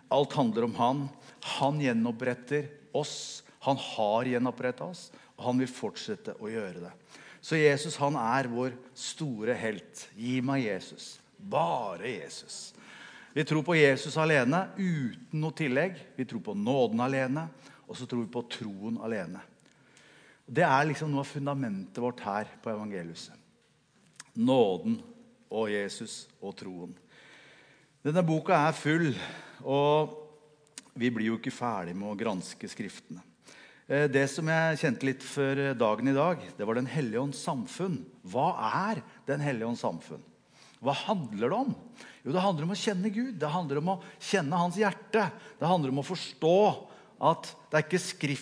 Alt handler om han. Han gjenoppretter oss. Han har gjenopprettet oss, og han vil fortsette å gjøre det. Så Jesus, han vår store helt. Gi meg Jesus. Bare Jesus. Vi tror på Jesus alene, uten noe tillegg. Vi tror på nåden alene, og så tror vi på troen alene. Det liksom noe av fundamentet vårt her på evangeliet. Nåden og Jesus og troen. Denne boka full, og vi blir jo ikke ferdig med å granske skriftene. Det som jeg kjente litt før dagen i dag, det var Den Hellige Ånds samfunn. Hva Den Hellige Ånds samfunn? Hva handler det om? Jo, det handler om å kjenne Gud. Det handler om å kjenne hans hjerte. Det handler om å forstå at det ikke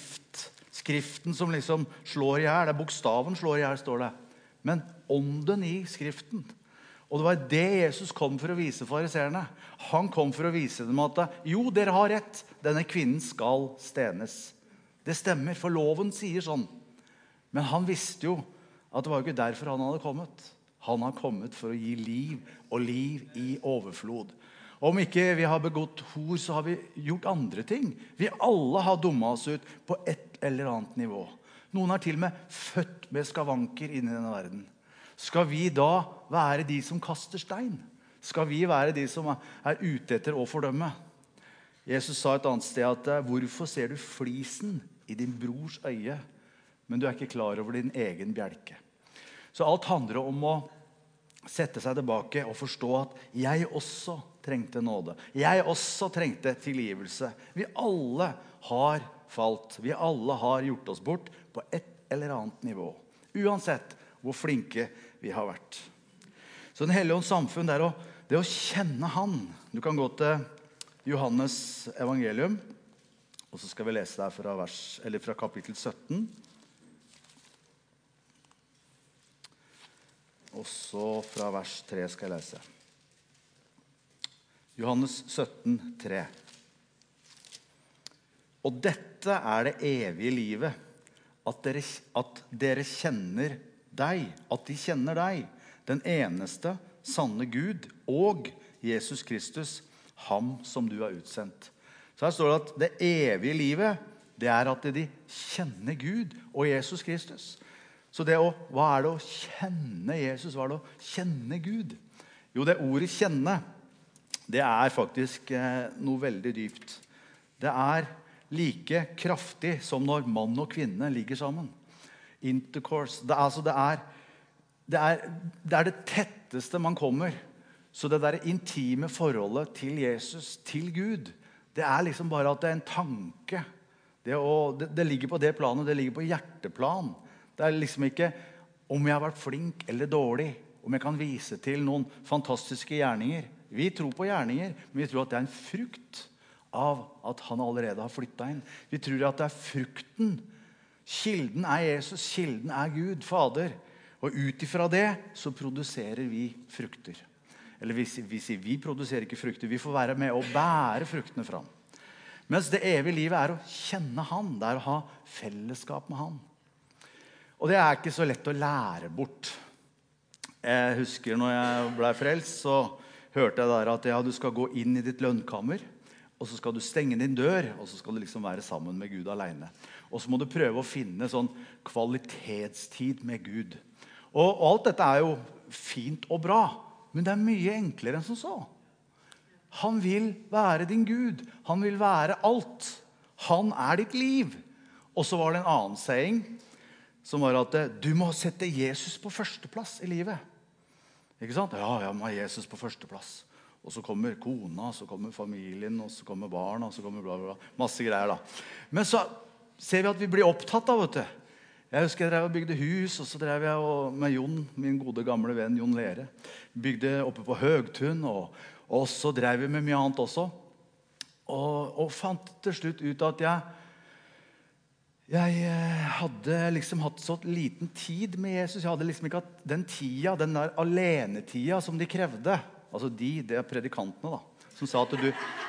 skriften som liksom slår i hjel. Det bokstaven slår i hjel, står det. Men ånden i skriften. Og det var det Jesus kom for å vise fariseerne. Han kom for å vise dem at jo, dere har rett. Denne kvinnen skal stenes. Det stemmer, for loven sier sånn. Men han visste jo at det var ikke derfor han hadde kommet. Han har kommet for å gi liv, og liv i overflod. Om ikke vi har begått hor, så har vi gjort andre ting. Vi alle har dummet oss ut på et eller annet nivå. Noen har til og med født med skavanker inn i denne verden. Skal vi da være de som kaster stein? Skal vi være de som ute etter å fordømme? Jesus sa et annet sted at hvorfor ser du flisen i din brors øye, men du ikke klar over din egen bjelke? Så alt handler om å sette seg tilbake og forstå at jeg også trengte nåde. Jeg også trengte tilgivelse. Vi alle har falt. Vi alle har gjort oss bort på et eller annet nivå. Uansett hvor flinke vi har vært. Så Den Hellige Ånds samfunn, det å kjenne han. Du kan gå til Johannes evangelium, og så skal vi lese der fra kapittel 17. Og så fra vers 3 skal jeg lese. Johannes 17, 3. Og dette det evige livet, at dere kjenner deg, at de kjenner deg, den eneste sanne Gud, og Jesus Kristus, ham som du har utsendt. Så her står det at det evige livet, det at de kjenner Gud og Jesus Kristus. Så hva det å kjenne Jesus? Hva det å kjenne Gud? Jo, det ordet kjenne, det faktisk noe veldig dypt. Det like kraftig som når mann og kvinne ligger sammen. Intercourse. Det det tetteste man kommer. Så det der intime forholdet til Jesus, til Gud, det liksom bare at det en tanke. Det ligger på det planet, det ligger på hjerteplan. Det liksom ikke om jeg har vært flink eller dårlig, om jeg kan vise til noen fantastiske gjerninger. Vi tror på gjerninger, men vi tror at det en frukt av at han allerede har flyttet inn. Vi tror at det frukten. Kilden Jesus, kilden Gud, Fader. Og utifra det så produserer vi frukter. Eller vi produserer ikke frukter, vi får være med og bære fruktene fram. Mens det evige livet å kjenne han, det å ha fellesskap med han. Og det ikke så lett å lære bort. Jeg husker når jeg ble frelst, så hørte jeg der at du skal gå inn i ditt lønnkammer, og så skal du stenge din dør, og så skal du liksom være sammen med Gud alene. Og så må du prøve å finne sånn kvalitetstid med Gud. Og alt dette jo fint og bra, men det mye enklere enn som så. Han vil være din Gud. Han vil være alt. Han ditt liv. Og så var det en annen saying, som var at du må sette Jesus på førsteplass i livet. Ikke sant? Ja, jeg må ha Jesus på førsteplass. Og så kommer kona, så kommer familien, og så kommer barna, og så kommer bla bla bla. Masse greier da. Men så ser vi at vi blir opptatt av, vet du. Jeg husker jeg drev og bygde hus, og så drev jeg med Jon, min gode gamle venn Jon Lere. Bygde oppe på Høgtun, og så drev vi med mye annet også. Og fant til slutt ut at jeg hadde liksom hatt så liten tid med Jesus. Jeg hadde liksom ikke hatt den tida, den der alenetida som de krevde. Altså det predikantene da, som sa at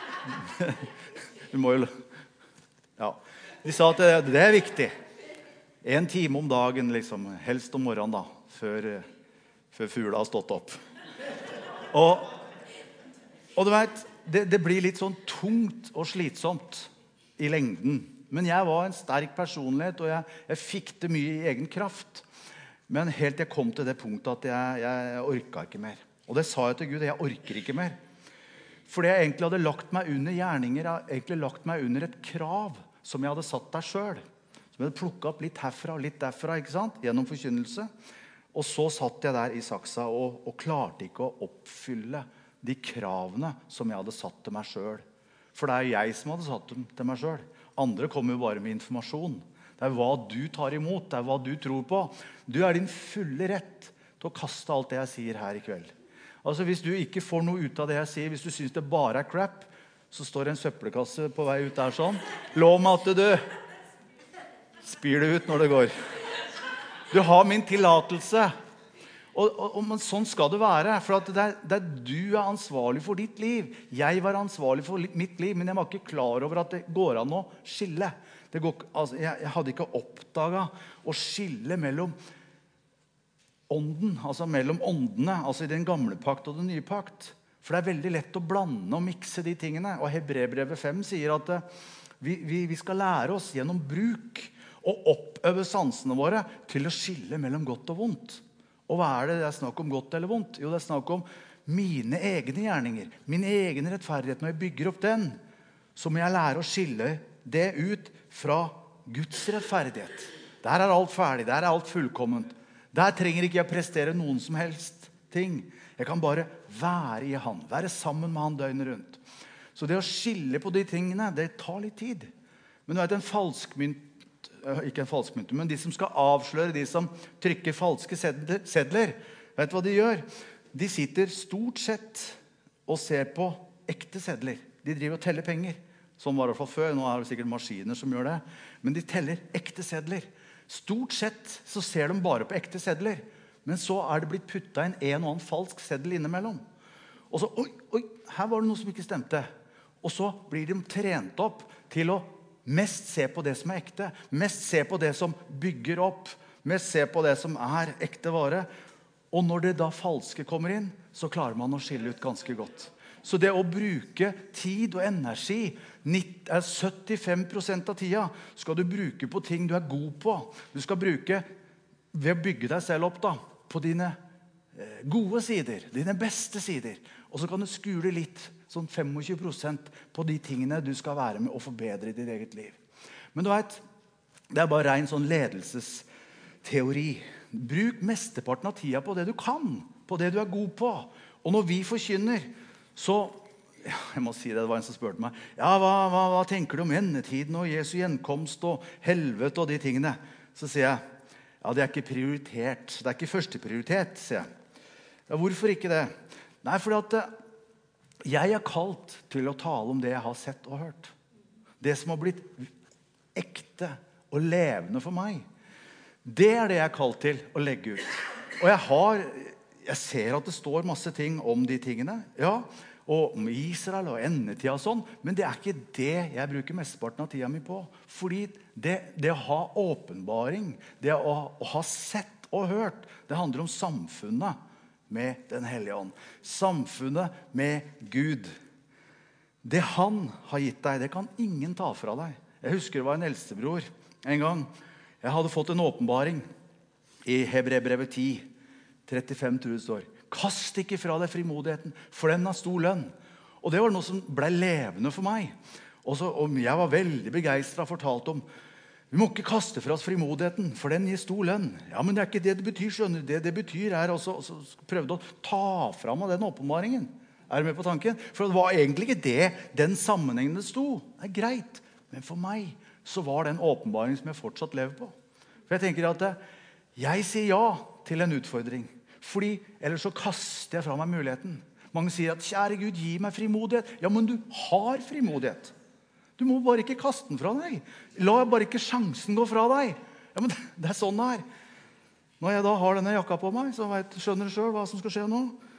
du må jo... Ja, de sa at det viktig. 1 time om dagen, liksom, helst om morgenen da, før fugla har stått opp. Og du vet, det blir litt sånn tungt og slitsomt i lengden. Men jeg var en sterk personlighet, og jeg fikk det mye i egen kraft. Men helt jeg kom til det punktet at jeg orket ikke mer. Og det sa jeg til Gud, jeg orker ikke mer. Fordi jeg egentlig hadde lagt meg under gjerninger, jeg hadde egentlig lagt meg under et krav som jeg hadde satt der selv. Som jeg hadde plukket opp litt herfra og litt derfra, ikke sant? Gjennom forkynnelse. Og så satt jeg der i saksa og klarte ikke å oppfylle de kravene som jeg hadde satt til meg selv. For det jeg som hadde satt dem til meg selv. Andre kommer jo bare med informasjon. Det hva du tar imot, det hva du tror på. Du din fulle rett til å kaste alt det jeg sier her i kveld. Altså hvis du ikke får noe ut av det jeg sier, hvis du synes det bare crap, så står en søppelkasse på vei ut der sånn. Lov meg at du spyr det ut når det går. Du har min tillatelse. Men sånn skal det være, for at det du ansvarlig for ditt liv. Jeg var ansvarlig for mitt liv, men jeg var ikke klar over at det går an å skille. Jeg hadde ikke oppdaget å skille mellom ånden, altså mellom åndene, altså i den gamle pakt og den nye pakt. For det veldig lett å blande og mikse de tingene. Og Hebreerbrevet 5 sier at vi skal lære oss gjennom bruk og oppøve sansene våre til å skille mellom godt og vondt. Og hva det er snakk om godt eller vondt? Jo, det er snakk om mine egne gjerninger, min egen rettferdighet. Når jeg bygger opp den, så må jeg lære å skille det ut fra Guds rettferdighet. Der alt ferdig, der alt fullkomment. Der trenger ikke jeg prestere noen som helst ting. Jeg kan bare være i han, være sammen med han døgnet rundt. Så det å skille på de tingene, det tar litt tid. Men du vet, ikke en falskmynt, men de som skal avsløre, de som trykker falske sedler, vet du hva de gjør? De sitter stort sett og ser på ekte sedler. De driver og teller penger. Sånn var det i hvert fall før. Nå det sikkert maskiner som gjør det. Men de teller ekte sedler. Stort sett så ser de bare på ekte sedler. Men så det blitt puttet inn en og annen falsk seddel innimellom. Og så, oi, her var det noe som ikke stemte. Og så blir de trent opp til å mest se på det som ekte. Mest se på det som bygger opp. Mest se på det som ekte vare. Og når det da falske kommer inn, så klarer man å skille ut ganske godt. Så det å bruke tid og energi, 75% av tida, skal du bruke på ting du god på. Du skal bruke ved å bygge deg selv opp da, på dine gode sider, dine beste sider. Og så kan du skule litt, sånn 25% på de tingene du skal være med og forbedre i ditt eget liv. Men du vet, det bare ren sånn ledelsesteori. Bruk mesteparten av tida på det du kan, på det du god på. Og når vi forkynner, så, jeg må si det, det var en som spørte meg, ja, hva tenker du om endetiden og Jesu gjenkomst og helvete og de tingene? Så sier jeg, ja, det ikke prioritert, det ikke første prioritet, sier jeg. Ja, hvorfor ikke det? Nei, fordi at jeg kalt til å tale om det jeg har sett og hørt. Det som har blitt ekte og levende for meg. Det det jeg kalt til å legge ut. Og jeg ser at det står masse ting om de tingene, ja, og om Israel og endetida og sånn, men det ikke det jeg bruker mesteparten av tida mi på. Fordi det å ha åpenbaring, det å ha sett og hørt, det handler om samfunnet med den hellige ånd. Samfunnet med Gud. Det han har gitt deg, det kan ingen ta fra deg. Jeg husker det var en eldstebror en gang. Jeg hadde fått en åpenbaring i Hebreerbrevet 10, 35 tror det står. Kast ikke fra deg frimodigheten, for den har stor lønn. Og det var noe som ble levende for meg. Og jeg var veldig begeistret og fortalte om, vi må ikke kaste fra oss frimodigheten, for den gir stor lønn. Ja, men det ikke det det betyr, skjønner du. Det betyr også prøvde å ta fra meg den åpenbaringen. Du med på tanken? For det var egentlig ikke det, den sammenhengen det sto. Det greit, men for meg så var det en åpenbaring som jeg fortsatt lever på. For jeg tenker at jeg sier ja til en utfordring. Fordi ellers så kaster jeg fra meg muligheten. Mange sier at, kjære Gud, gi meg frimodighet. Ja, men du har frimodighet. Du må bare ikke kaste den fra deg. La bare ikke sjansen gå fra deg. Ja, men det sånn det Når jeg da har denne jakka på meg, så skjønner du selv hva som skal skje nå.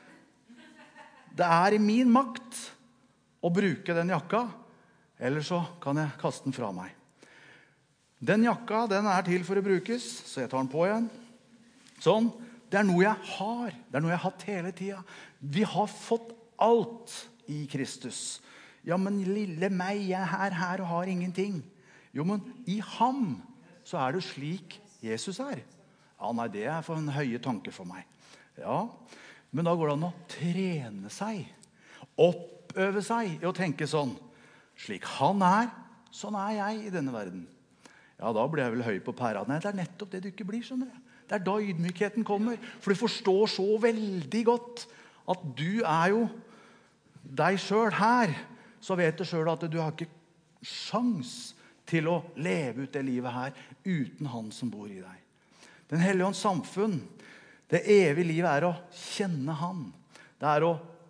Det i min makt å bruke den jakka, eller så kan jeg kaste den fra meg. Den jakka, den til for å brukes, så jeg tar den på igjen. Sånn. Det noe jeg har. Det noe jeg har hatt hele tiden. Vi har fått alt i Kristus. Ja, men lille meg, jeg er her og har ingenting. Jo, men i ham så er det slik Jesus er. Ja, nei, det er for en høye tanke for meg. Ja, men da går det an å trene seg, oppøve seg i å tenke sånn. Slik han er, sånn er jeg i denne verden. Ja, da blir jeg vel høy på pæra. Nei, det er nettopp det du ikke blir, skjønner du. Det er da ydmykheten kommer. For du forstår så veldig godt at du er jo deg selv her. Så vet du selv at du har ikke sjans til å leve ut det livet her uten han som bor i deg. Den hellige ånds samfunn, det evige livet er å kjenne han. Det er å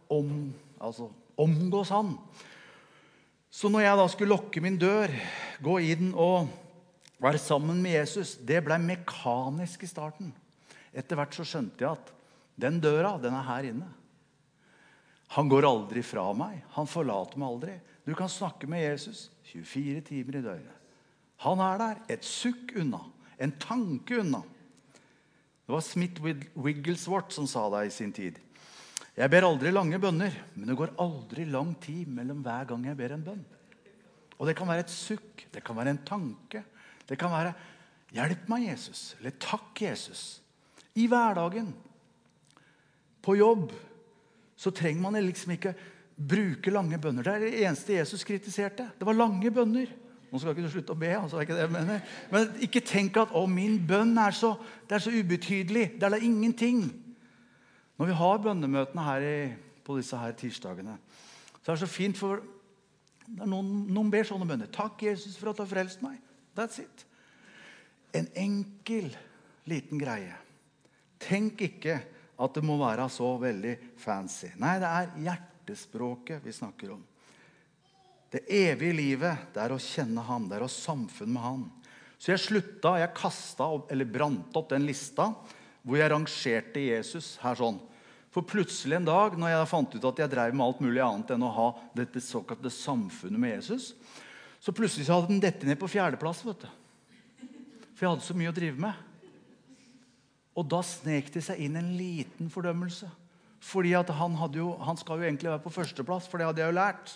omgås han. Så når jeg da skulle lukke min dør, gå inn og være sammen med Jesus, det ble mekanisk i starten. Etter hvert så skjønte jeg at den døra, den er her inne. Han går aldri fra meg. Han forlater meg aldri. Du kan snakke med Jesus 24 timer i døgnet. Han er der, et sukk unna, en tanke unna. Det var Smith Wigglesworth som sa det i sin tid. Jeg ber aldri lange bønner, men det går aldri lang tid mellom hver gang jeg ber en bønn. Og det kan være et sukk, det kan være en tanke, det kan være hjelp meg Jesus, eller takk Jesus. I hverdagen, på jobb, så trenger man liksom ikke bruke lange bønner. Det er det eneste Jesus kritiserte. Det var lange bønner. Nå skal ikke du slutte å be, altså, er ikke det jeg mener. Men ikke tenk at min bønn er så ubetydelig. Det er da ingenting. Når vi har bønnemøtene her på disse her tirsdagene, så er det så fint for noen ber sånne bønner. Takk Jesus for at du har frelst meg. That's it. En enkel liten greie. Tenk ikke at det må være så veldig fancy. Nei, det er hjertespråket vi snakker om. Det evige livet, det er å kjenne ham, det er å samfunne med ham. Så jeg kastet eller brant opp den lista hvor jeg rangerte Jesus her sånn. For plutselig en dag, når jeg fant ut at jeg drev med alt mulig annet enn å ha dette såkalte samfunnet med Jesus, så plutselig så hadde den dette ned på 4. plass, vet du. For jeg hadde så mye å drive med. Og da snek det seg inn en liten fordømmelse. Fordi at han skal jo egentlig være på 1. plass, for det hadde jeg jo lært.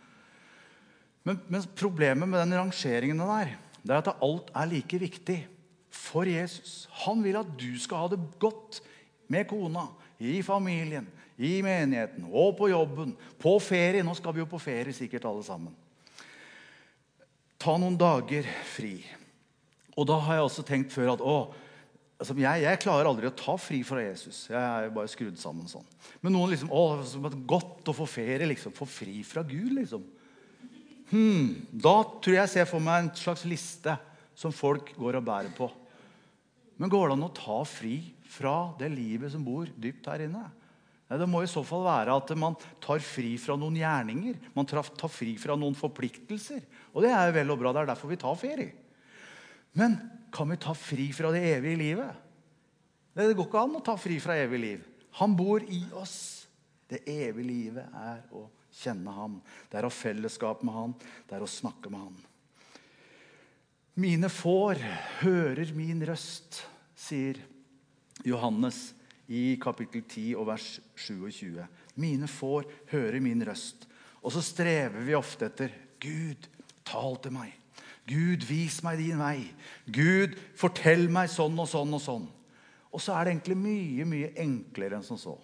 Men problemet med den rangeringen der, det er at alt er like viktig for Jesus. Han vil at du skal ha det godt med kona, i familien, i menigheten, og på jobben, på ferie. Nå skal vi jo på ferie sikkert alle sammen. Ta noen dager fri. Og da har jeg også tenkt før at jeg klarer aldri å ta fri fra Jesus. Jeg er bare skrudd sammen sånn. Men noen liksom, som er godt å få ferie, liksom, få fri fra Gud, liksom. Da tror jeg ser for meg en slags liste som folk går og bærer på. Men går det an å ta fri fra det livet som bor dypt her inne? Nei, det må i så fall være at man tar fri fra noen gjerninger. Man tar fri fra noen forpliktelser. Og det er jo vel og bra, det er derfor vi tar ferie. Men kan vi ta fri fra det evige livet? Det går ikke an å ta fri fra evig liv. Han bor i oss. Det evige livet er å kjenne ham. Det er å fellesskap med ham. Det er å snakke med ham. Mine får hører min røst, sier Johannes i kapittel 10 og vers 27. Mine får hører min røst. Og så strever vi ofte etter Gud, tal til meg. Gud, vis meg din vei. Gud, fortell meg sånn og sånn og sånn. Og så er det egentlig mye, mye enklere enn som så.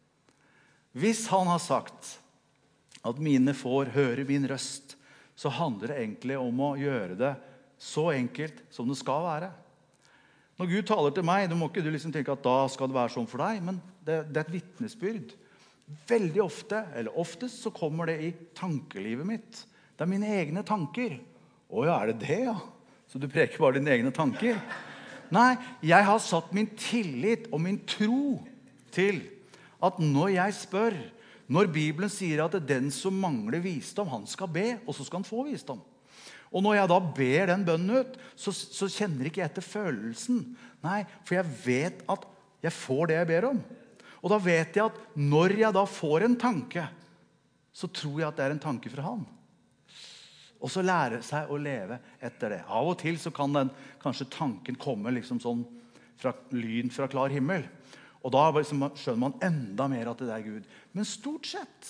Hvis han har sagt at mine får høre min røst, så handler det egentlig om å gjøre det så enkelt som det skal være. Når Gud taler til meg, da må ikke du liksom tenke at da skal det være sånn for deg, men det er et vittnesbyrd. Veldig ofte, eller oftest, så kommer det i tankelivet mitt. Det er mine egne tanker. Ja, er det det, ja? Så du preker bare dine egne tanker? Nei, jeg har satt min tillit og min tro til at når jeg spør, når Bibelen sier at den som mangler visdom, han skal be, og så skal han få visdom. Og når jeg da ber den bønnen ut, så kjenner ikke jeg etter følelsen. Nei, for jeg vet at jeg får det jeg ber om. Og da vet jeg at når jeg da får en tanke, så tror jeg at det er en tanke fra han. Og så lære seg å leve etter det. Av og til så kan kanskje tanken komme liksom sånn lyn fra klar himmel. Og da liksom skjønner man enda mer at det er Gud. Men stort sett,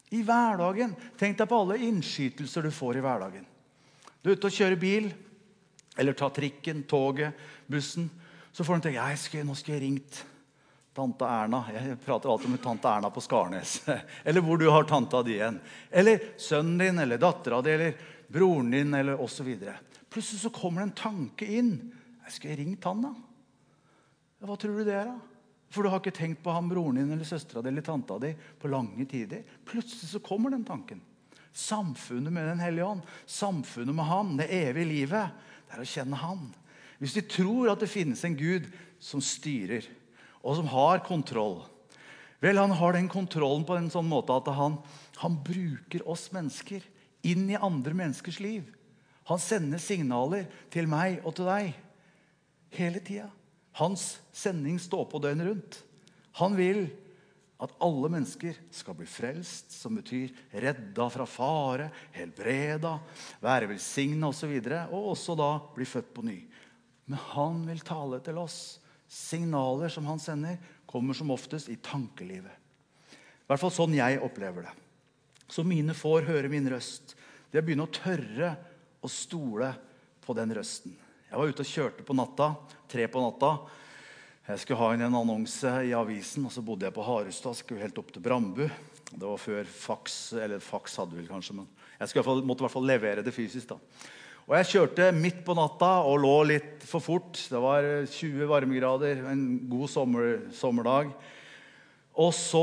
I hverdagen. Tenk deg på alle innskytelser du får i hverdagen. Du ute og kjører bil, eller tar trikken, toget, bussen. Så får du tenke, nå skulle jeg ringt tante Erna. Jeg prater alltid med tante Erna på Skarnes. Eller hvor du har tanta di igjen. Eller sønnen din, eller datteren din, eller broren din, eller og så videre. Plutselig så kommer det en tanke inn. Skal jeg ringt han da? Ja, hva tror du det da? For du har ikke tenkt på han, broren din, eller søstera di, eller tanta di på lange tider. Plutselig så kommer den tanken. Samfunnet med den hellige ånd, samfunnet med han, det evige livet, det er å kjenne han. Hvis vi tror at det finnes en Gud som styrer, og som har kontroll, vel, han har den kontrollen på en sånn måte at han bruker oss mennesker inn i andre menneskers liv. Han sender signaler til meg og til deg hele tiden. Hans sending står på døgnet rundt. Han vil at alle mennesker skal bli frelst, som betyr redda fra fare, helbreda, være velsignet og så videre, og også da bli født på ny. Men han vil tale til oss. Signaler som han sender kommer som oftest i tankelivet. I hvert fall sånn jeg opplever det. Så mine får høre min røst. Det begynner å tørre og stole på den røsten. Jeg var ute og kjørte på natta, 3 på natta. Jeg skulle ha inn en annonse i avisen, og så bodde jeg på Harestad, skulle helt opp til Brandbu. Det var før fax, eller fax hadde vi kanskje, men jeg måtte i hvert fall levere det fysisk da. Og jeg kjørte midt på natta og lå litt for fort. Det var 20 varmegrader, en god sommerdag. Og så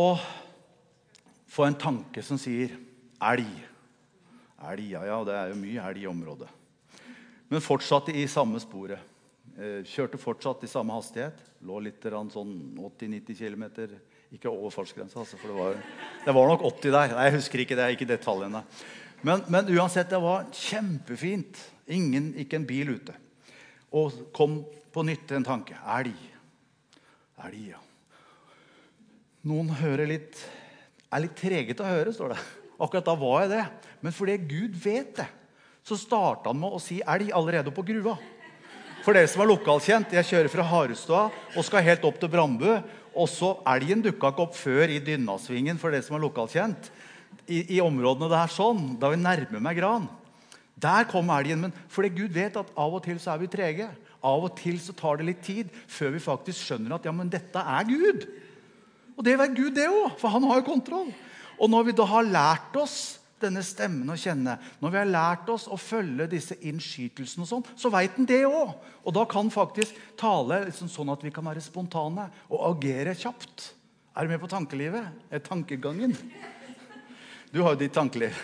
får jeg en tanke som sier, elg. Elg, ja, det er jo mye elg i området. Men fortsatte i samme sporet. Kjørte fortsatt i samme hastighet. Lå litt sånn 80-90 kilometer. Ikke over fartsgrensa, altså, for det var nok 80 der. Nei, jeg husker ikke det, ikke detaljene. Men uansett, det var kjempefint. Ikke en bil ute. Og kom på nytt en tanke. Elg, ja. Noen er litt treget å høre, står det. Akkurat da var jeg det. Men fordi Gud vet det, så startet han med å si elg allerede på grua. For dere som er lokalkjent, jeg kjører fra Harestad og skal helt opp til Brandbu, og så elgen dukket ikke opp før i Dynnasvingen, for dere som er lokalkjent. I områdene der sånn, da vi nærmer meg Gran. Der kom elgen, men fordi Gud vet at av og til så er vi trege. Av og til så tar det litt tid før vi faktisk skjønner at ja, men dette er Gud. Og det er Gud det også, for han har jo kontroll. Og når vi da har lært oss denne stemmen å kjenne, når vi har lært oss å følge disse innskytelsene og sånn, så vet han det også. Og da kan faktisk tale liksom sånn at vi kan være spontane og agere kjapt. Er du med på tankelivet? Tankegangen? Du har jo ditt tankeliv.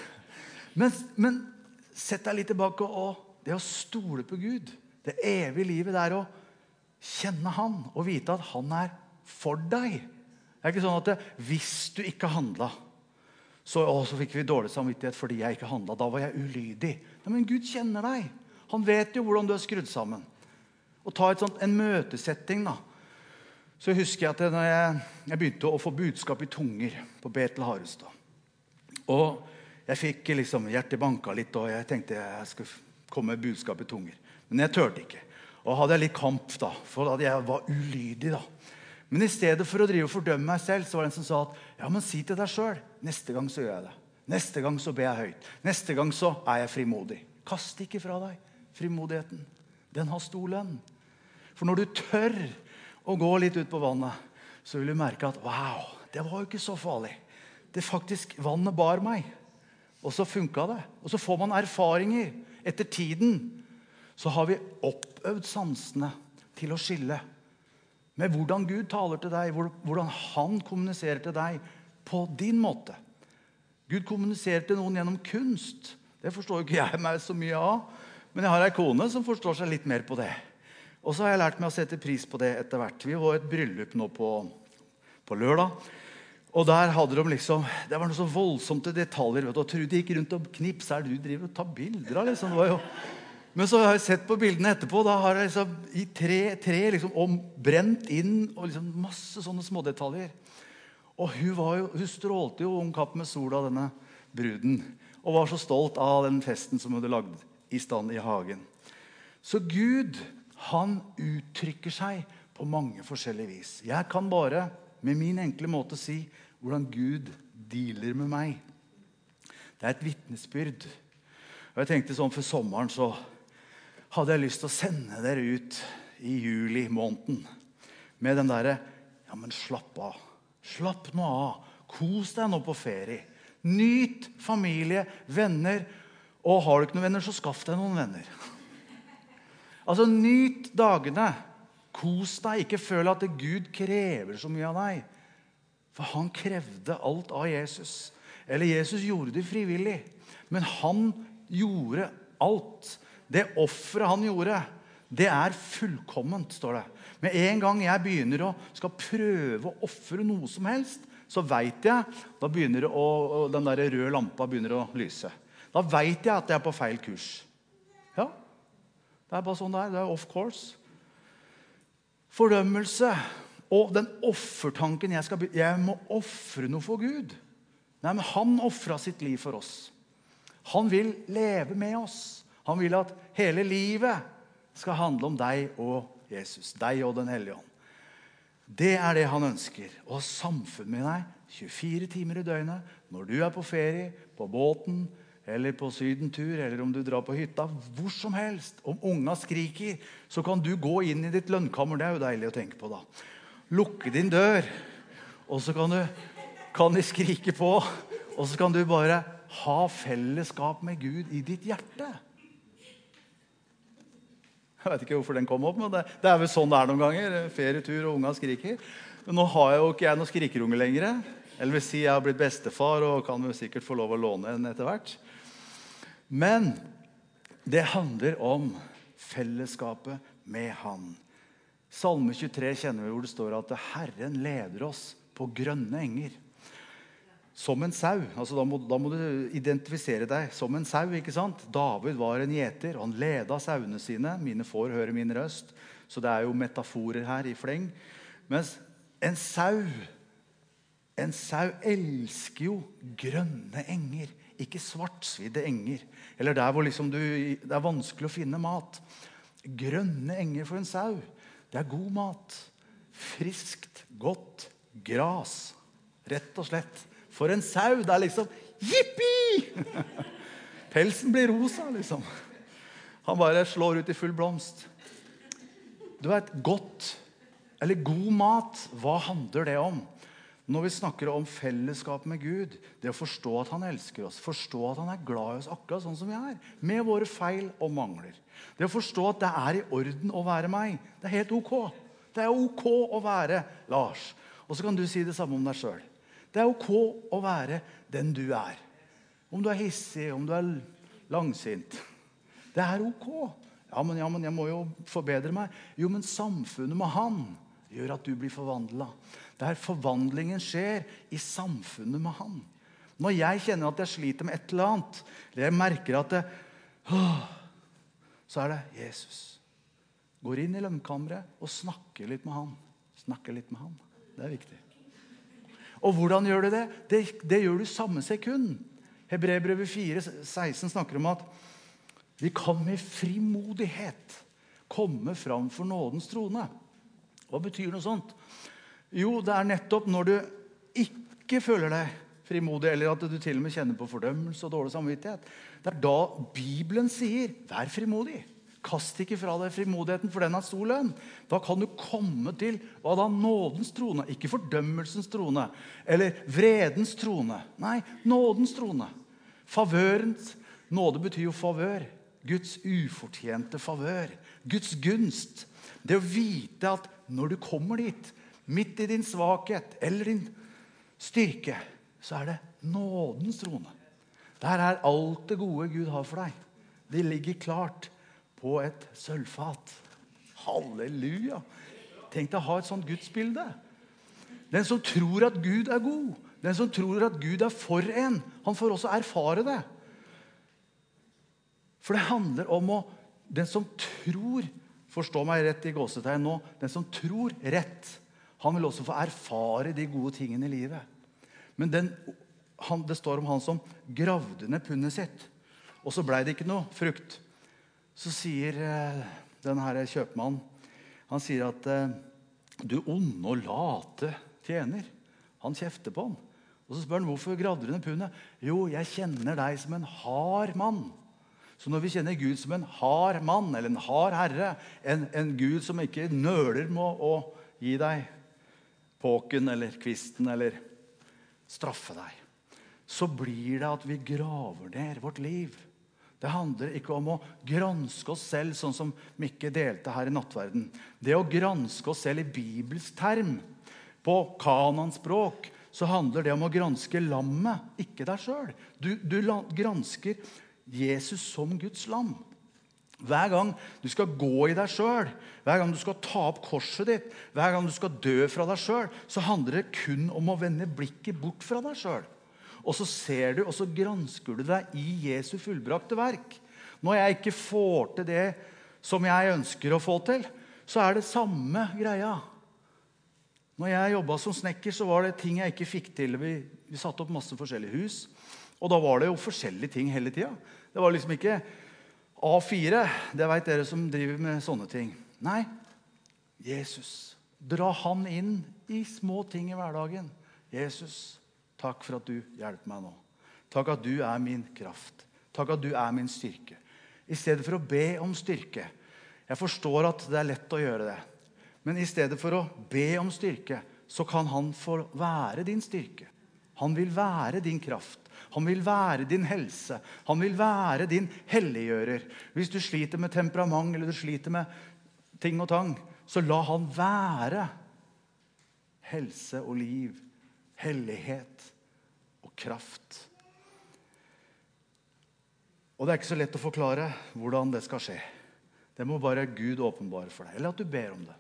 Men sett deg litt tilbake, og det å stole på Gud, det evige livet der å kjenne han, og vite at han er for deg. Det er ikke sånn at hvis du ikke handlet, så fikk vi dårlig samvittighet fordi jeg ikke handlet. Da var jeg ulydig. Nei, men Gud kjenner deg. Han vet jo hvordan du er skrudd sammen. Og ta en møtesetting da. Så husker jeg at når jeg begynte å få budskap i tunger på Betel Harestad. Og jeg fikk liksom hjertet banka litt, og jeg tenkte jeg skulle komme med budskap i tunger. Men jeg tørte ikke. Og hadde jeg litt kamp da, for at jeg var ulydig da. Men i stedet for å drive og fordømme meg selv, så var det en som sa at, ja, men si til deg selv, neste gang så gjør jeg det. Neste gang så ber jeg høyt. Neste gang så er jeg frimodig. Kast ikke fra deg frimodigheten. Den har stor lønn. For når du tør å gå litt ut på vannet, så vil du merke at, wow, det var jo ikke så farlig. Det faktisk, vannet bar meg. Og så funket det. Og så får man erfaringer. Etter tiden så har vi oppøvd sansene til å skille med hvordan Gud taler til deg, hvordan han kommuniserer til deg på din måte. Gud kommuniserer til noen gjennom kunst. Det forstår jo ikke jeg meg så mye av, men jeg har en kone som forstår seg litt mer på det. Og så har jeg lært meg å sette pris på det etter hvert. Vi var et bryllup nå på lørdag, og der hadde de liksom, det var noe så voldsomt detaljer, vet du, og Trude gikk rundt og knipser, du driver og tar bilder av, liksom, det var jo... Men så har jeg sett på bildene etterpå, da har jeg liksom i tre liksom brent inn, og liksom masse sånne små detaljer. Og hun strålte jo om kapp med sola, denne bruden, og var så stolt av den festen som hun hadde lagd i stand i hagen. Så Gud, han uttrykker seg på mange forskjellige vis. Jeg kan bare med min enkle måte si hvordan Gud dealer med meg. Det et vitnesbyrd. Og jeg tenkte sånn for sommeren så hadde jeg lyst til å sende dere ut i juli måneden med den der, ja, men slapp av. Slapp nå av. Kos deg nå på ferie. Nyt familie, venner. Og har du ikke noen venner, så skaff deg noen venner. Altså, nyt dagene. Kos deg. Ikke føl at Gud krever så mye av deg. For han krevde alt av Jesus. Eller Jesus gjorde det frivillig. Men han gjorde alt. Det offeret han gjorde, det fullkomment, står det. Med en gang jeg begynner å skal prøve å offre noe som helst, så vet jeg, da begynner den der røde lampa begynner å lyse. Da vet jeg at jeg på feil kurs. Ja, det bare sånn det off course. Fordømmelse og den offertanken jeg må offre noe for Gud. Nei, men han offret sitt liv for oss. Han vil leve med oss. Han vil at hele livet skal handle om deg og Jesus, deg og den hellige ånd. Det det han ønsker, å ha samfunn med deg 24 timer i døgnet, når du på ferie, på båten, eller på sydentur, eller om du drar på hytta, hvor som helst. Om unga skriker, så kan du gå inn i ditt lønnkammer, det jo deilig å tenke på da. Lukke din dør, og så kan de skrike på, og så kan du bare ha fellesskap med Gud i ditt hjerte. Jeg vet ikke hvorfor den kom opp, men det vel sånn det noen ganger. Ferietur og unga skriker. Men nå har jeg jo ikke noen skrikerunge lenger. Eller vil si jeg har blitt bestefar og kan jo sikkert få lov å låne en etter hvert. Men det handler om fellesskapet med han. Salme 23 kjenner vi hvor det står at Herren leder oss på grønne enger. Som en sau, altså da må du identifisere deg som en sau, ikke sant? David var en gjeter, og han ledet sauene sine. Mine får høre min røst, så det jo metaforer her i fleng. Mens en sau elsker jo grønne enger, ikke svartsvidde enger. Eller der hvor liksom det vanskelig å finne mat. Grønne enger for en sau, det god mat. Friskt, godt gras, rett og slett. For en sau, det liksom, jippi! Pelsen blir rosa, liksom. Han bare slår ut i full blomst. Du vet, godt, eller god mat, hva handler det om? Når vi snakker om fellesskap med Gud, det å forstå at han elsker oss, forstå at han glad i oss akkurat sånn som vi med våre feil og mangler. Det å forstå at det i orden å være meg, det helt ok. Det ok å være Lars. Og så kan du si det samme om deg selv. Det ok å være den du Om du hissig, om du langsint. Det ok. Ja, men jeg må jo forbedre meg. Jo, men samfunnet med han gjør at du blir forvandlet. Der forvandlingen skjer i samfunnet med han. Når jeg kjenner at jeg sliter med et eller annet, eller jeg merker at så det Jesus. Går inn i lønnkammeret og snakker litt med han. Snakker litt med han. Det viktig. Og hvordan gjør du det? Det gjør du samme sekund. Hebreerbrevet 4:16 snakker om at vi kan med frimodighet komme fram for nådens trone. Hva betyr noe sånt? Jo, det nettopp når du ikke føler deg frimodig, eller at du til og med kjenner på fordømmelse og dårlig samvittighet. Det da Bibelen sier, vær frimodig. Kast ikke fra deg frimodigheten, for den stor lønn. Da kan du komme til hva da nådens trone, ikke fordømmelsens trone, eller vredens trone. Nei, nådens trone. Favørens, nåde betyr jo favør. Guds ufortjente favør. Guds gunst. Det å vite at når du kommer dit, midt i din svakhet eller din styrke, så det nådens trone. Der alt det gode Gud har for deg. Det ligger klart på et sølvfat. Halleluja! Tenk deg å ha et sånt gudsbilde. Den som tror at Gud god, den som tror at Gud for en, han får også erfare det. For det handler om den som tror, forstå meg rett i gåsetegn nå, den som tror rett, han vil også få erfare de gode tingene i livet. Men det står om han som gravde ned pundet sitt, og så ble det ikke noe frukt. Så sier denne kjøpmannen, han sier at du onde og late tjener. Han kjefter på han. Og så spør han, hvorfor gravde du ned pundet? Jo, jeg kjenner deg som en hard mann. Så når vi kjenner Gud som en hard mann, eller en hard herre, en Gud som ikke nøler med å gi deg påken eller kvisten eller straffe deg, så blir det at vi graver ned vårt liv. Det handler ikke om å granske oss selv, sånn som Mikke delte her i nattverden. Det å granske oss selv i Bibels term, på kananspråk, så handler det om å granske lammet, ikke deg selv. Du gransker Jesus som Guds lam. Hver gang du skal gå i deg selv, hver gang du skal ta opp korset ditt, hver gang du skal dø fra deg selv, så handler det kun om å vende blikket bort fra deg selv. Og så ser du, og så gransker du deg i Jesu fullbrakte verk. Når jeg ikke får til det som jeg ønsker å få til, så er det samme greia. Når jeg jobbet som snekker, så var det ting jeg ikke fikk til. Vi satte opp masse forskjellige hus, og da var det jo forskjellige ting hele tiden. Det var liksom ikke A4, det vet dere som driver med sånne ting. Nei, Jesus. Dra han inn i små ting i hverdagen. Jesus, takk for at du hjelper meg nå. Takk at du er min kraft. Takk at du er min styrke. I stedet for å be om styrke. Jeg forstår at det er lett å gjøre det. Men i stedet for å be om styrke, så kan han få være din styrke. Han vil være din kraft. Han vil være din helse. Han vil være din helliggjører. Hvis du sliter med temperament, eller du sliter med ting og tang, så la han være helse og liv, hellighet og kraft. Og det er ikke så lett å forklare hvordan det skal skje. Det må bare Gud åpenbare for deg, eller at du ber om det.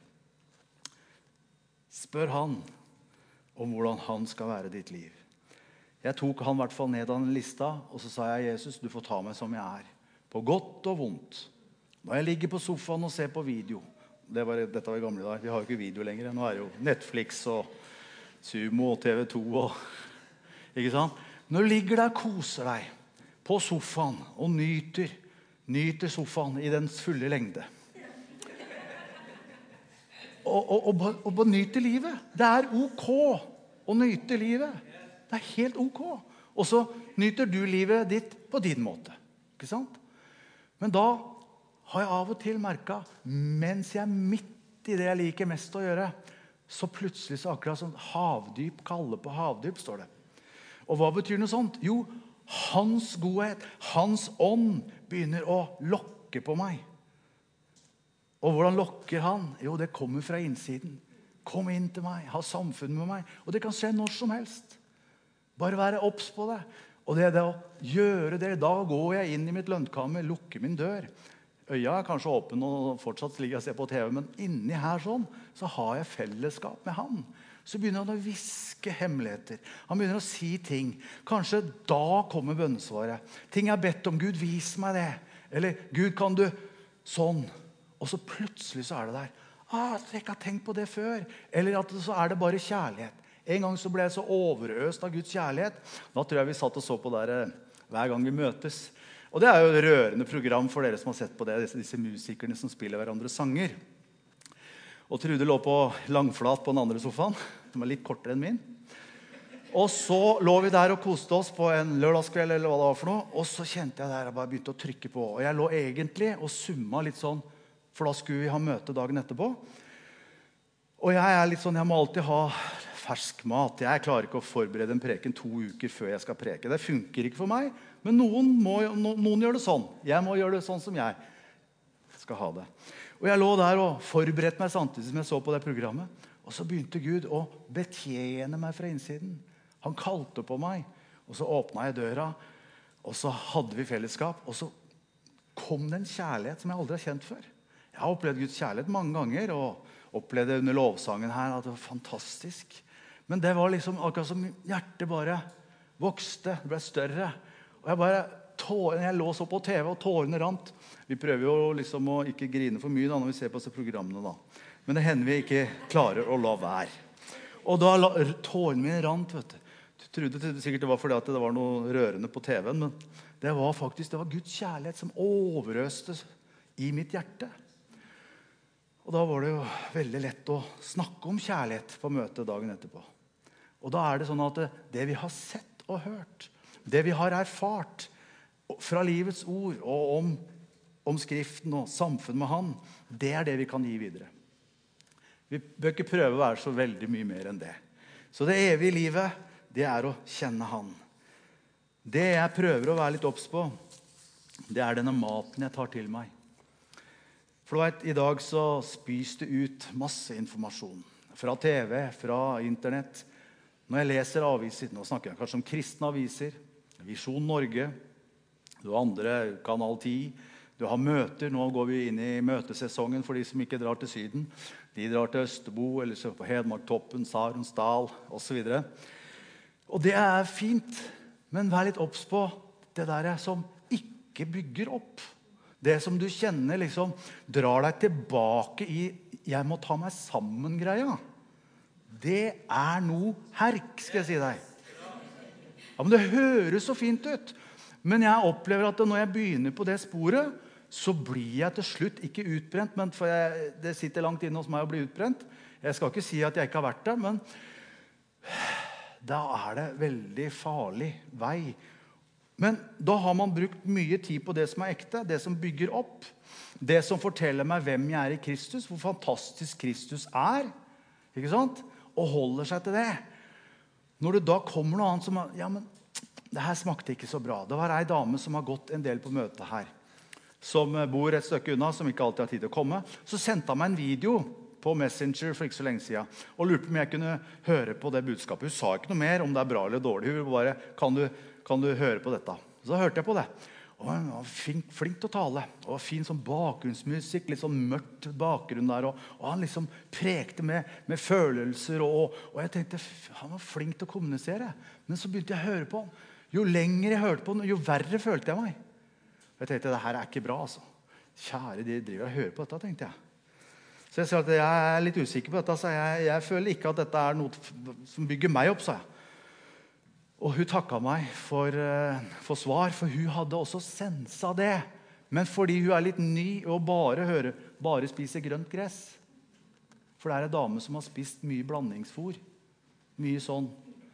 Spør han om hvordan han skal være ditt liv. Jeg tok han i hvert fall ned av den lista, og så sa jeg, Jesus, du får ta meg som jeg er. På godt og vondt. Når jeg ligger på sofaen og ser på video. Dette var i gamle dager. Vi har jo ikke video lenger. Nå er det jo Netflix og Sumo og TV2. Ikke sant? Når du ligger der og koser deg på sofaen og nyter sofaen i dens fulle lengde. Og nyte livet. Det er ok å nyte livet. Det er helt ok. Og så nyter du livet ditt på din måte. Ikke sant? Men da har jeg av og til merket, mens jeg er midt i det jeg liker mest å gjøre, så plutselig så akkurat sånn havdyp, kalle på havdyp, står det. Og hva betyr noe sånt? Jo, hans godhet, hans ånd begynner å lokke på meg. Og hvordan lokker han? Jo, det kommer fra innsiden. Kom inn til meg, ha samfunn med meg. Og det kan skje når som helst. Bare være obs på det. Og det er det å gjøre det. Da går jeg inn i mitt lønnkammer, lukker min dør. Øya er kanskje åpen og fortsatt ligger jeg og ser på TV, men inni her sånn, så har jeg fellesskap med han. Så begynner han å viske hemmeligheter. Han begynner å si ting. Kanskje da kommer bønnesvaret. Ting jeg har bedt om, Gud, vis meg det. Eller, Gud, kan du sånn? Og så plutselig så er det der. Jeg ikke har tenkt på det før. Eller at så er det bare kjærlighet. En gang så ble jeg så overøst av Guds kjærlighet. Da tror jeg vi satt og så på der hver gang vi møtes. Og det er jo et rørende program for dere som har sett på det, disse musikerne som spiller hverandre sanger. Og Trude lå på langflat på den andre sofaen, som er litt kortere enn min. Og så lå vi der og koste oss på en lørdagskveld, eller hva det var for noe. Og så kjente jeg der, jeg bare begynte å trykke på. Og jeg lå egentlig og summa litt sånn, for da skulle vi ha møte dagen etterpå. Og jeg er litt sånn, jeg må alltid ha fersk mat. Jeg klarer ikke å forberede en preken 2 uker før jeg skal preke. Det funker ikke for meg, men noen gjør det sånn. Jeg må gjøre det sånn som jeg skal ha det. Og jeg lå der og forberedte meg samtidig som jeg så på det programmet. Og så begynte Gud å betjene meg fra innsiden. Han kalte på meg, og så åpnet jeg døra, og så hadde vi fellesskap, og så kom det en kjærlighet som jeg aldri har kjent før. Jeg har opplevd Guds kjærlighet mange ganger, og opplevde under lovsangen her at det var fantastisk. Men det var liksom akkurat som hjertet bare vokste, det ble større. Og jeg lå så på TV, og tårene rant. Vi prøver jo liksom å ikke grine for mye da, når vi ser på disse programmene da. Men det hender vi ikke klarer å la være. Og da tårene mine rant, vet du. Jeg trodde sikkert det var fordi at det var noe rørende på TV-en, men det var Guds kjærlighet som overøste i mitt hjerte. Og da var det jo veldig lett å snakke om kjærlighet på møtet dagen etterpå. Og da det sånn at det vi har sett og hørt, det vi har erfart fra livets ord og om Skriften og samfunn med han, det det vi kan gi videre. Vi bør ikke prøve å være så veldig mye mer enn det. Så det evige livet, det å kjenne han. Det jeg prøver å være litt obs på, det denne maten jeg tar til meg. For du vet, i dag så spys det ut masse informasjon. Fra TV, fra internett. Når jeg leser aviser, nå snakker jeg kanskje om kristne aviser, Visjon Norge, du har andre, Kanal 10, du har møter, nå går vi inn i møtesesongen for de som ikke drar til Syden. De drar til Østerbo, eller så på Hedmarktoppen, Saronsdal, og så videre. Og det fint, men vær litt obs på det der som ikke bygger opp. Det som du kjenner liksom drar deg tilbake i «jeg må ta meg sammen»-greia. Det noe herk, skal jeg si deg. Ja, men det høres så fint ut. Men jeg opplever at når jeg begynner på det sporet, så blir jeg til slutt ikke utbrent, men det sitter langt inne hos meg å bli utbrent. Jeg skal ikke si at jeg ikke har vært der, men da det veldig farlig vei. Men da har man brukt mye tid på det som ekte, det som bygger opp, det som forteller meg hvem jeg i Kristus, hvor fantastisk Kristus ikke sant? Og holder seg til det. Når det da kommer noe annet som ja, men det her smakte ikke så bra. Det var en dame som har gått en del på møte her, som bor et stykke unna, som ikke alltid har tid til å komme. Så sendte han meg en video på Messenger for ikke så lenge siden, og lurte på om jeg kunne høre på det budskapet. Hun sa ikke noe mer om det bra eller dårlig. Hun bare, kan du høre på dette? Så hørte jeg på det. Og han var flink til å tale. Og fin sånn bakgrunnsmusikk, litt sånn mørkt bakgrunn der. Og han liksom prekte med følelser. Og jeg tenkte, han var flink til å kommunisere. Men så begynte jeg å høre på han. Jo lenger jeg hørte på han, jo verre følte jeg meg. Jeg tenkte, det her ikke bra, altså. Kjære, de driver og hører på dette, tenkte jeg. Så jeg sa at jeg litt usikker på dette, så jeg føler ikke at dette noe som bygger meg opp, sa jeg. Og hun takket meg for svar, for hun hadde også sensa det. Men fordi hun litt ny og bare spiser grønt gress. For det en dame som har spist mye blandingsfôr. Mye sånn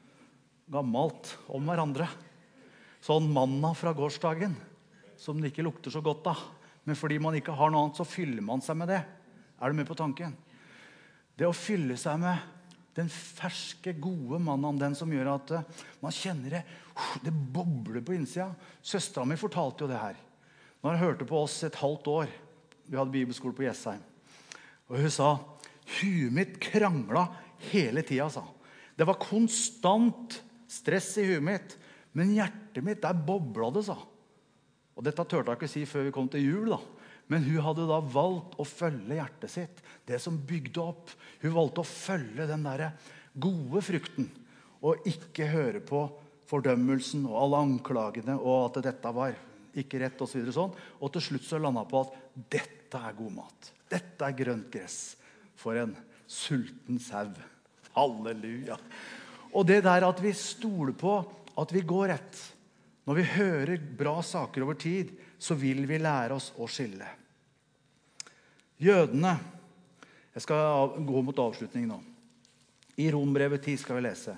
gammelt om hverandre. Sånn manna fra gårsdagen, som det ikke lukter så godt av. Men fordi man ikke har noe annet, så fyller man seg med det. Du med på tanken? Det å fylle seg med den ferske, gode mannen, den som gjør at man kjenner det bobler på innsida. Søsteren min fortalte jo det her. Når hun hørte på oss et halvt år, vi hadde bibelskole på Jessheim, og hun sa, huet mitt kranglet hele tiden, sa. Det var konstant stress i huet mitt, men hjertet mitt, der boblet det, sa. Og dette tørte jeg ikke si før vi kom til jul, da. Men hun hadde da valgt å følge hjertet sitt, det som bygde opp. Hun valgte å følge den der gode frukten, og ikke høre på fordømmelsen og alle anklagene, og at dette var ikke rett, og så videre sånn. Og til slutt så landet på at dette god mat. Dette grønt gress for en sulten sau. Halleluja. Og det der at vi stoler på at vi går rett. Når vi hører bra saker over tid, så vil vi lære oss å skille. Jødene, jeg skal gå mot avslutning nå. I Rombrevet 10 skal vi lese.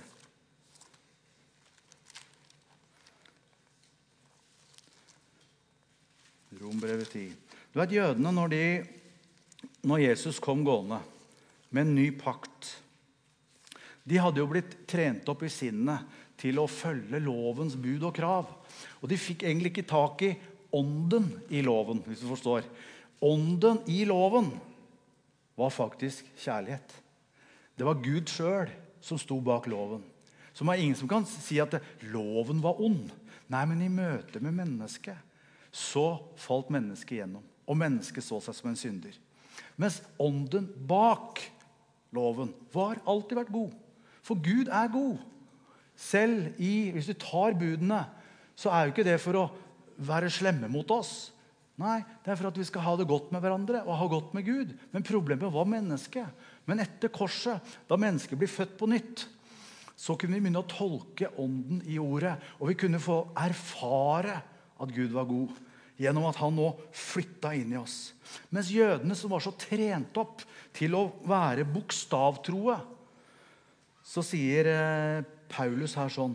Rombrevet 10. Du vet, jødene, når Jesus kom gående med en ny pakt, de hadde jo blitt trent opp i sinnet til å følge lovens bud og krav. Og de fikk egentlig ikke tak i ånden i loven, hvis du forstår. Ånden i loven var faktisk kjærlighet. Det var Gud selv som sto bak loven. Så det ingen som kan si at loven var ond. Nei, men i møte med mennesket, så falt mennesket igjennom. Og mennesket så seg som en synder. Mens ånden bak loven var alltid vært god. For Gud god. Selv hvis du tar budene, så jo ikke det for å være slemme mot oss. Nei, det for at vi skal ha det godt med hverandre og ha godt med Gud. Men problemet var mennesket. Men etter korset, da mennesket blir født på nytt, så kunne vi begynne å tolke ånden i ordet, og vi kunne få erfare at Gud var god, gjennom at han nå flyttet inn i oss. Mens jødene som var så trent opp til å være bokstavtroe, så sier Paulus her sånn: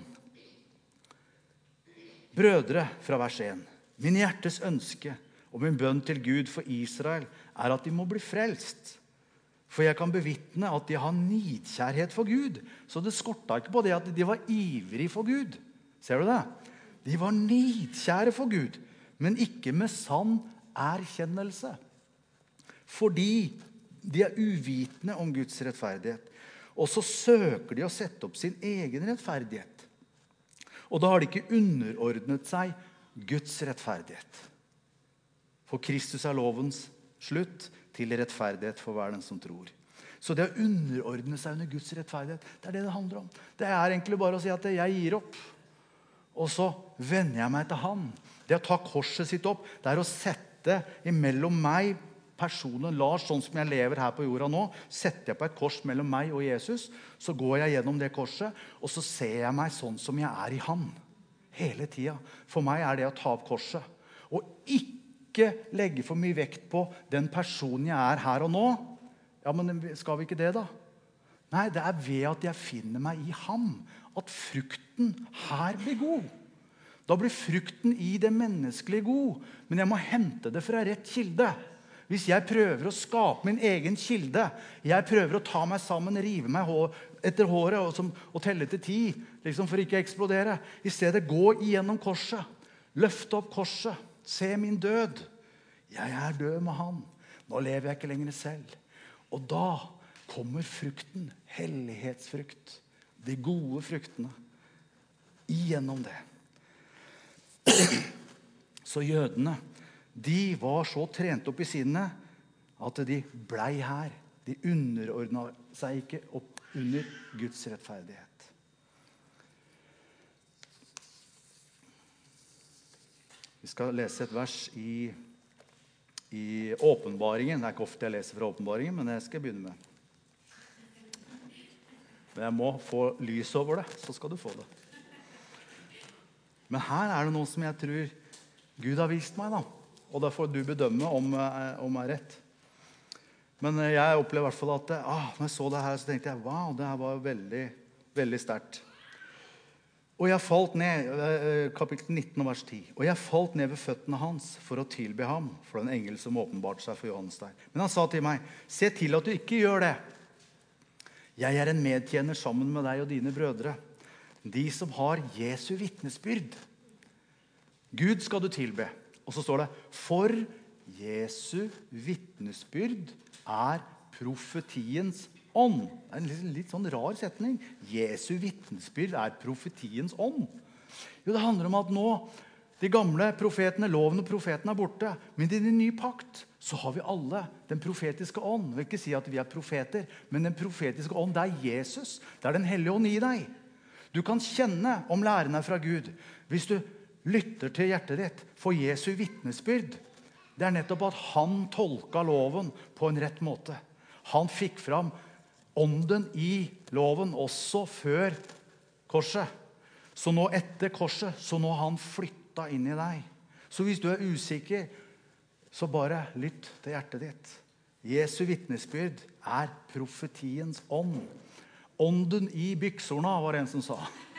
Brødre, fra vers 1. Min hjertes ønske og min bønn til Gud for Israel at de må bli frelst. For jeg kan bevitne at de har nidkjærhet for Gud. Så det skortet ikke på det at de var ivrige for Gud. Ser du det? De var nidkjære for Gud, men ikke med sann erkjennelse. Fordi de uvitende om Guds rettferdighet. Og så søker de å sette opp sin egen rettferdighet. Og da har de ikke underordnet seg Guds rettferdighet. For Kristus lovens slutt til rettferdighet for hver den som tror. Så det å underordne seg under Guds rettferdighet, det det handler om. Det egentlig bare å si at jeg gir opp. Og så vender jeg meg til han. Det å ta korset sitt opp, det å sette imellom meg, personen Lars, sånn som jeg lever her på jorda nå, setter jeg på et kors mellom meg og Jesus, så går jeg gjennom det korset, og så ser jeg meg sånn som jeg i han. Hele tiden. For meg det å ta opp korset. Og ikke legge for mye vekt på den personen jeg her og nå. Ja, men skal vi ikke det da? Nei, det ved at jeg finner meg i ham, at frukten her blir god. Da blir frukten i det menneskelige god, men jeg må hente det fra rett kilde. Hvis jeg prøver å skape min egen kilde, jeg prøver å ta meg sammen, rive meg etter håret og telle til 10, liksom for ikke å eksplodere. I stedet gå igjennom korset, løfte opp korset, se min død. Jeg død med han. Nå lever jeg ikke lenger selv. Og da kommer frukten, hellighetsfrukt, de gode fruktene, igjennom det. Så jødene, de var så trent opp i sinnet at de blei her. De underordnet seg ikke opp under Guds rettferdighet. Vi skal lese et vers i Åpenbaringen. Det ikke ofte jeg leser fra Åpenbaringen, men det skal jeg begynne med. Men jeg må få lys over det, så skal du få det. Men her det noe som jeg tror Gud har vist meg, da. Og da får du bedømme om rett. Men jeg opplever i hvert fall at når jeg så det her, så tenkte jeg, wow, det her var veldig, veldig sterkt. Og jeg falt ned, kapittel 19 vers 10. Og jeg falt ned ved føttene hans for å tilbe ham, for den engel som åpenbarte seg for Johannes der. Men han sa til meg, se til at du ikke gjør det. Jeg en medtjener sammen med deg og dine brødre. De som har Jesu vitnesbyrd. Gud skal du tilbe. Og så står det, for Jesu vitnesbyrd profetiens ånd. Det en litt sånn rar setning. Jesu vitnesbyrd profetiens ånd. Jo, det handler om at nå, de gamle profetene, loven og profetene borte, men i den nye pakt, så har vi alle den profetiske ånd. Jeg vil ikke si at vi profeter, men den profetiske ånd, det Jesus. Det den hellige ånd i deg. Du kan kjenne om læren fra Gud. Hvis du lytter til hjertet ditt for Jesu vitnesbyrd, det nettopp at han tolket loven på en rett måte. Han fikk fram ånden i loven også før korset. Så nå etter korset, så nå har han flyttet inn i deg. Så hvis du usikker, så bare lytt til hjertet ditt. Jesu vitnesbyrd profetiens ånd. Ånden i byksorna, var det en som sa.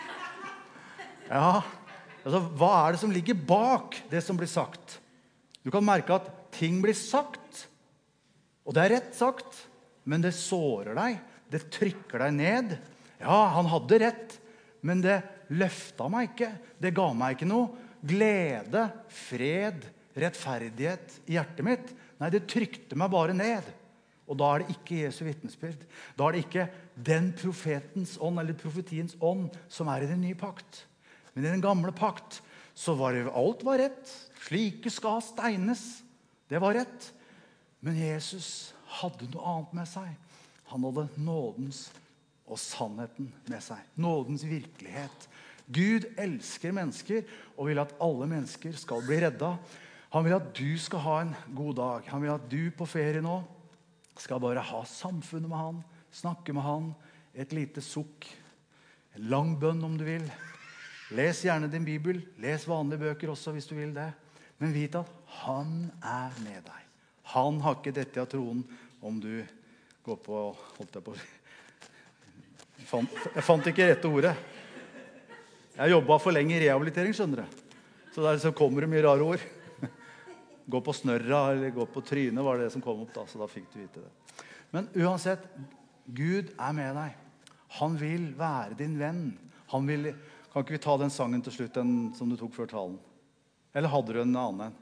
Ja, altså, hva det som ligger bak det som blir sagt? Du kan merke at ting blir sagt, og det rett sagt, men det sårer deg, det trykker deg ned. Ja, han hadde rett, men det løftet meg ikke, det ga meg ikke noe glede, fred, rettferdighet i hjertet mitt. Nei, det trykte meg bare ned. Og da det ikke Jesu vitnesbyrd. Da det ikke den profetens ånd, eller profetiens ånd, som i den nye pakt. Men i den gamle pakt, så var alt var rett. Slike skal steines. Det var rett. Men Jesus hadde noe annet med seg. Han hadde nådens og sannheten med seg. Nådens virkelighet. Gud elsker mennesker, og vil at alle mennesker skal bli reddet. Han vil at du skal ha en god dag. Han vil at du på ferie nå skal bare ha samfunnet med han, snakke med han, et lite sukk, en lang bønn om du vil. Les gjerne din bibel, les vanlige bøker også hvis du vil det. Men vit at han med deg. Han har ikke dette av troen om du går på, holdt jeg på, Jeg fant ikke rette ordet. Jeg jobbet for lenge i rehabilitering, skjønner du. Så der så kommer det mye rare ord. Gå på snørra, eller gå på trynet, var det som kom opp da, så da fikk du vite det. Men uansett, Gud med deg. Han vil være din venn. Han vil, kan ikke vi ta den sangen til slutt, den som du tok før talen? Eller hadde du en annen?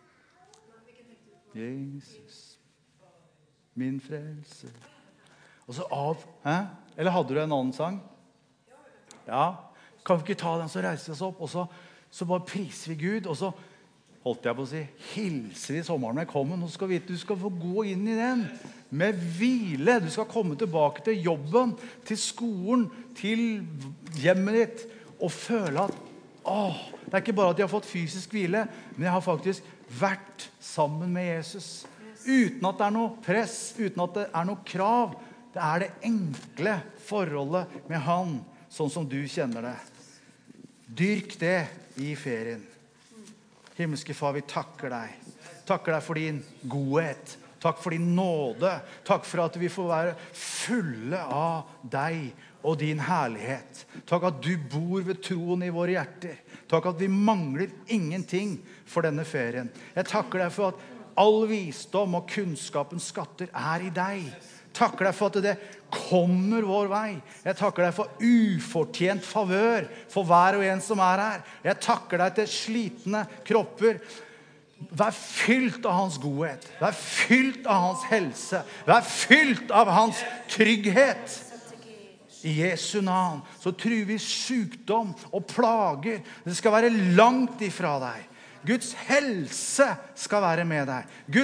Jesus, min frelse. Og så av, Eller hadde du en annen sang? Ja, kan vi ikke ta den, så reiser vi oss opp, og så bare priser vi Gud, og så holdt jeg på å si, hilser vi sommeren med kommen, og skal vite, du skal få gå inn i den med hvile. Du skal komme tilbake til jobben, til skolen, til hjemmet ditt, og føle at, det ikke bare at jeg har fått fysisk hvile, men jeg har faktisk vært sammen med Jesus. Uten at det noe press, uten at det noe krav. Det det enkle forholdet med han, sånn som du kjenner det. Dyrk det i ferien. Himmelske far, vi takker deg. Takker deg for din godhet. Takk for din nåde. Takk for at vi får være fulle av deg og din herlighet. Takk at du bor ved troen i våre hjerter. Takk at vi mangler ingenting for denne ferien. Jeg takker deg for at all visdom og kunnskapens skatter i deg. Takker deg for at det kommer vår vei. Jeg takker deg for ufortjent favør for hver og en som her. Jeg takker deg til slitne kropper. Vær fylt av hans godhet. Vær fylt av hans helse. Vær fylt av hans trygghet. I Jesu navn så truer vi sykdom og plager. Det skal være langt ifra deg. Guds helse skal være med deg.